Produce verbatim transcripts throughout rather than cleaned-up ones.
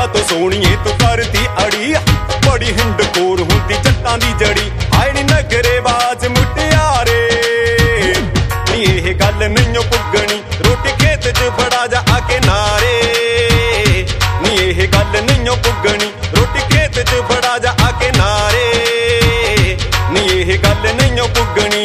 तो सोहणीए तू करदी अड़ी बड़ी हिंड कोर हुंदी जट्टां दी जड़ी आए नी नखरेबाज मुटियारे नी इह गल नईओ पुगणी रोटी खेत च बड़ा जा आके नारे नी इह गल नईओ पुगणी रोटी खेत च बड़ा जा आके नारे नी इह गल नईओ पुगणी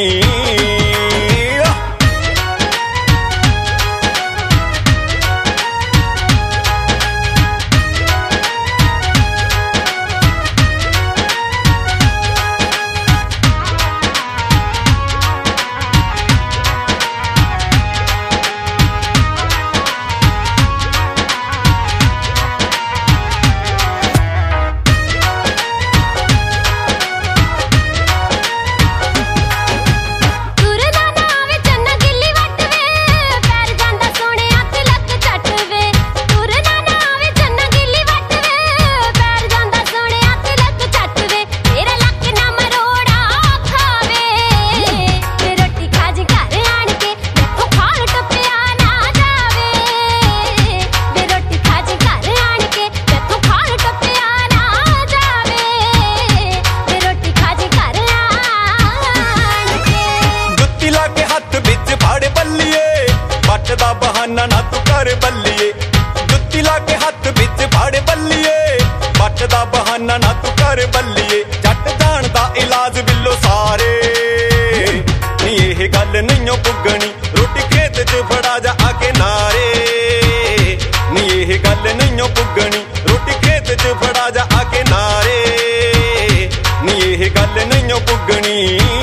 दा बहाना ना तू कर बल्लिए जुत्ती लाके हथ विच फाड़े बल्लिए बट दा बहाना ना तू कर बल्लिए जट जान दा इलाज बिल्लो सारे नी इह गल नईओ पुगणी रोटी खेत च बड़ा जा आके नारे नी इह गल नईओ पुगणी रोटी खेत च बड़ा जा आके नारे नी इह गल नईओ पुगणी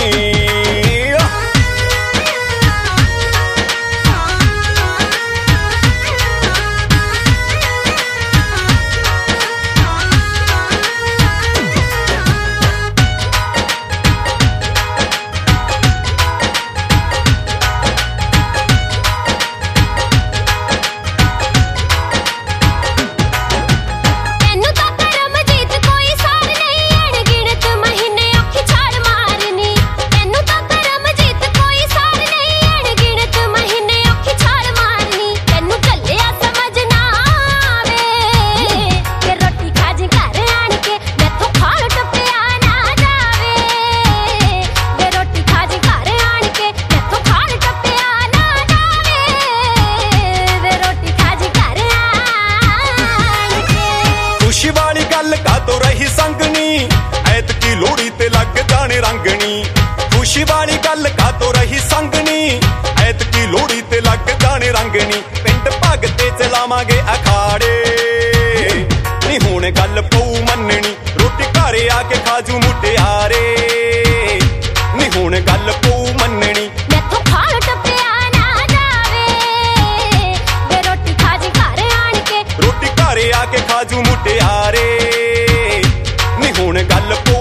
खुशी वाली गल का तो रही संगनी ऐतकी लोहड़ी ते लग जाने रंगनी खुशी वाली गल का तो रही संगनी ऐतकी लोहड़ी ते लग जाने रंगनी पिंड भगते चलावांगे अखाड़े नी हुण गल पऊ मन्ननी रोटी घरे आके खाजू मुटियारे नी हुण गल पऊ मन्ननी मैथों खाल टप्पिया ना जावे वे रोटी खाजी घर आण के रोटी घरे आके खाजू मुटियारे नी हुण गल